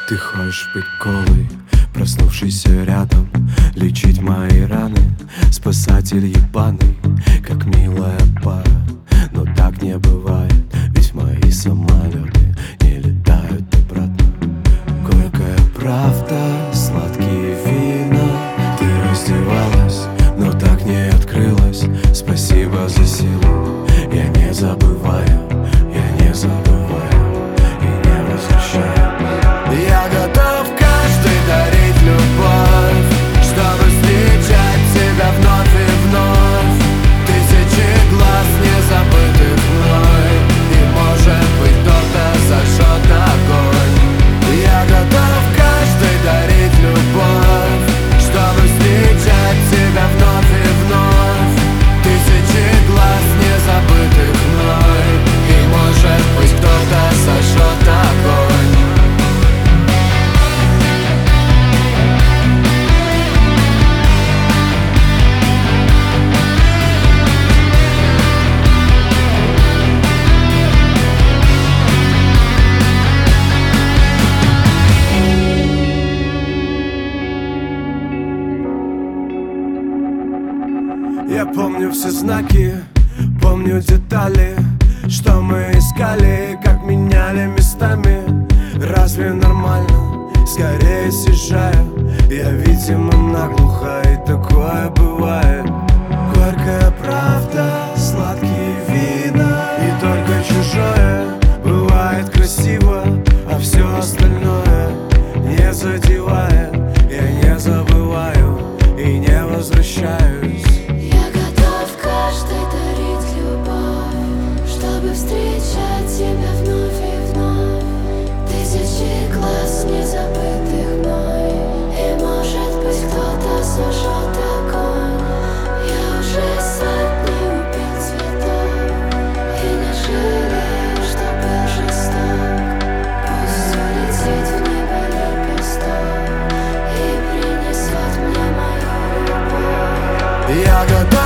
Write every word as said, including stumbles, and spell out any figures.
Ты хочешь быть голой, проснувшийся рядом, лечить мои раны, спасатель ебаный, как милая пара. Но так не бывает, ведь мои самолеты не летают обратно. Горькая правда, сладкие вина. Ты раздевалась, но так не открылась. Спасибо за силу, я не забываю, я не забываю и не возвращаю. Я готов каждый дарить любовь, чтобы встречать тебя вновь и вновь. Тысячи глаз не забытых мной, и может быть кто-то зажжет огонь. Я готов каждый дарить любовь, чтобы встречать тебя вновь и вновь. Тысячи глаз не забытых мной, и может быть кто-то зажжет огонь. Я помню все знаки, помню детали, что мы искали, как меняли местами. Разве нормально? Скорее съезжаю. Я, видимо, наглухо, и такое бывает. Горькая правда, сладкие вина, и только чужое бывает красиво, а все остальное не задевает. Я не забываю и не возвращаюсь. Встречать тебя вновь и вновь. Тысячи глаз незабытых мной, и может быть кто-то зажжет огонь. Я уже сотни убил цветов, и не жалею, что был жесток. Пусть улетит в небо лепесток и принесет мне мою любовь. Я готов